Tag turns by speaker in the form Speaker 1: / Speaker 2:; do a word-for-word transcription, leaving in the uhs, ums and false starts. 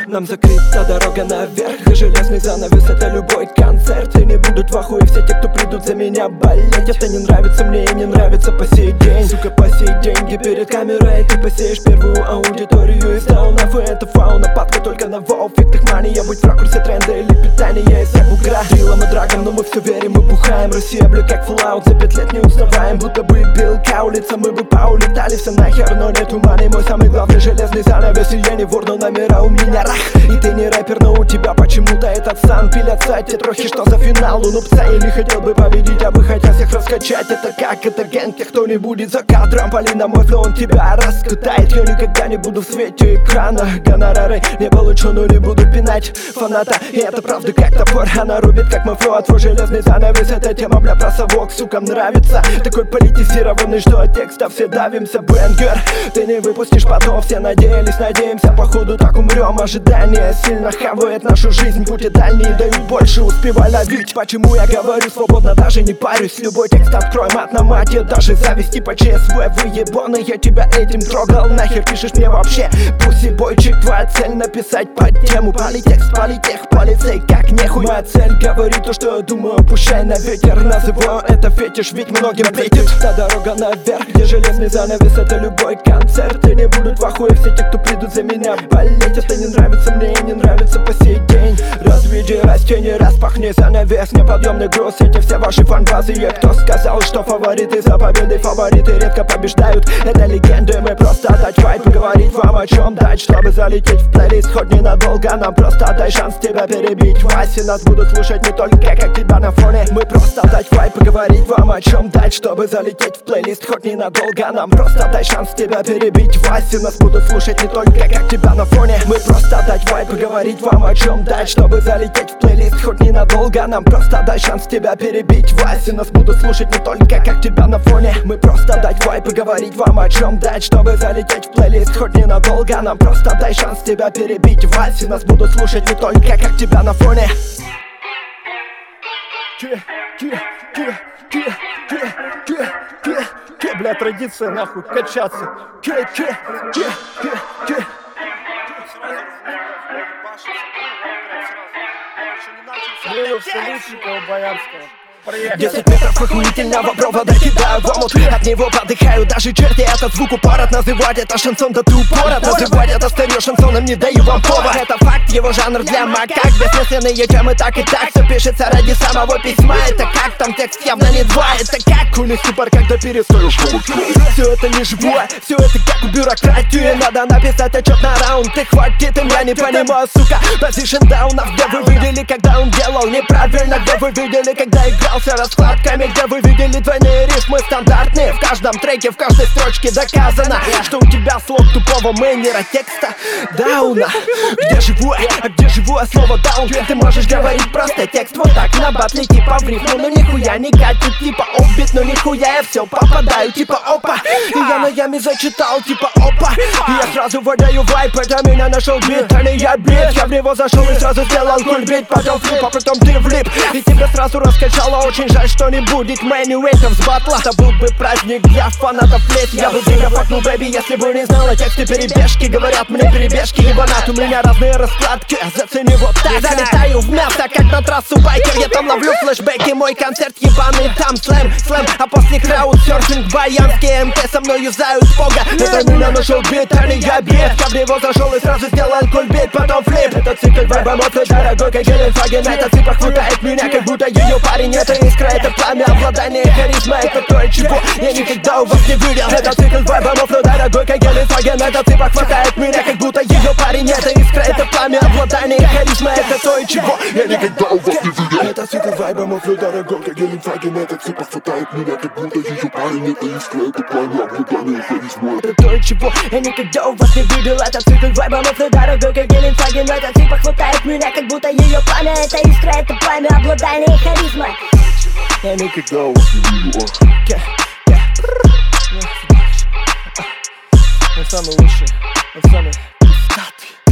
Speaker 1: Нам закрыта дорога наверх, за железный занавес это любой концерт. И не будут в ахуе все те, кто придут за меня болеть. Это не нравится мне и не нравится по сей день. Сука, по сей деньги перед камерой ты посеешь первую аудиторию из даунов. И это фауна, падка только на вау. Фиг мания, будь в ракурсе тренда или питания из-за бугра. Дриллом и драгом, но мы все верим и бухаем. Россия, бля, как фоллаут, за пять лет не узнаваем. Будто бы белка улица, мы бы поулетали все нахер. Но нету мани, мой самый главный железный занавес. И я не вор, но номера у меня рах. И ты не рэпер, но у тебя почему-то этот сан. Пилятся те трохи, что за финал у нубца. Я не хотел бы победить, а бы хотел всех раскачать. Это как, это ген, тех, кто не будет за кадром. Полина, мой флоу, он тебя раскатает. Я никогда не буду в свете экрана. Гонорары не получу, но не буду пинать фаната. И это правда как топор, она рубит как мой флоу. А твой железный занавес, эта тема, бля, про совок, сукам нравится. Такой политизированный, что от текста все давимся. Бенгер, ты не выпустишь потом. Все надеялись, надеемся, походу так умрем. Ожидание сильно хавает нашу жизнь. Пути дальние дают больше, успевай ловить. Почему я говорю свободно, даже не парюсь. Любой текст открой, мат на мате. Даже зависти по ЧСВ, выебоны. Я тебя этим трогал, нахер пишешь мне вообще? Пусть бойчик, твоя цель написать под тему. Политекст, политех, полицей, как нехуй. Моя цель говорит то, что я думаю, пущай на ветер. Называю это фетиш, ведь многим претит. Та дорога наверх, где железный занавес, это любой концерт. И не будут в ахуе все те, кто придут за меня болеть. Это не нравится мне и не нравится по сей день. Разведи растения, распахни занавес. Неподъемный груз, эти все ваши фантазии. Кто сказал, что фавориты за победой? Фавориты редко побеждают, это легенды. Мы просто дать вайп и говорить вам о чем дать, чтобы залететь в плейлист хоть ненадолго. Нам просто дай шанс тебя перебить. Васи нас будут слушать не только как тебя на фоне. Мы просто дать вайп и говорить вам о чем дать, чтобы залететь в плейлист хоть ненадолго. Нам просто дай шанс тебя перебить. Васи нас будут слушать не только как тебя на фоне. Мы просто дать вайп и говорить вам о чем дать, чтобы залететь в плейлист хоть ненадолго. Нам просто дай шанс тебя перебить. Васи нас будут слушать не только как тебя на фоне. Мы просто дать вайп и говорить вам о чем дать, чтобы залететь в плейлист хоть ненадолго. Нам просто дай шанс тебя перебить. Васи нас будут слушать не только как тебя на фоне. Че, че, че, че, че, че, че, че, бля, традиция нахуй, качаться. Че, че, че, че, че. Смею все лучшего Боярского. Десять метров охуительного провода кидаю в омут. От него подыхаю даже черти. Этот звук упорот, называть это шансон, да ты упорот. Называть это старье шансоном, не даю вам повод. Это факт, его жанр для макак. Бессмысленные темы так и так. Все пишется ради самого письма. Это как там текст явно не два. Это как кули супер, когда перестаешь получать. Все это не живое, все это как у бюрократии. Надо написать отчет на раунд. Ты хватит, им я не понимаю, сука. Position даунов, где вы видели, когда он делал неправильно? Где вы видели, когда играл раскладками, где вы видели двойные рифмы стандартные? В каждом треке, в каждой строчке доказано, что у тебя слог тупого мейнера текста дауна. Где живое, а где живое слово даун? Ты можешь говорить просто текст вот так на батле типа в рифму, но нихуя не катит типа оббит, но нихуя я все попадаю типа опа. И я на яме зачитал типа опа. И я сразу выдаю вайп, это меня нашел бит, а не я бит. Я в него зашел и сразу сделал кульбит, потом флип, а потом ты влип. И тебя сразу раскачало. Очень жаль, что не будет мейн-уэйтов с батла. Это был бы праздник для фанатов лет. Я бы тебя факнул, бэби, если бы не знала тексты перебежки. Говорят мне перебежки, ебанат, у меня разные раскладки. Зацени вот так. Залетаю в мясо, как на трассу байкер. Я там ловлю флешбеки, мой концерт ебаный. Там слэм, слэм, а после краудсерфинг. Баянские МТ со мной юзают пога. Это меня нашел бит, а не я бит. Я в него зашел и сразу сделал кульбит, потом флип. Этот цикл вайба мотлы, дорогой, как Геленфаген. Этот цикл хватает меня, как будто ее парень. Это искра, это пламя, обладание, харизма. Это то, чего я никогда у вас не видел. Это цикл вайба мотлы, дорогой, как Геленфаген. Этот цикл хватает меня, как будто ее парень. Это искра, это пламя, обладание, харизма. Это то, чего я никогда у вас не видел. Это цикл вайба мотлы, дорогой, как Геленфаген. Этот цикл хватает меня, как будто ее парень. Это искра, это пламя, обладание, харизма. Это то, чего я никогда у вас не видел. Это цикл вайба мотлы, дорогой, как Геленфаген. Этот цикл хватает меня, как будто ее пламя. Это искра, это пламя, обладание, харизма. Я никогда у вас не видел. Я самый лучший, я самый пиздатый.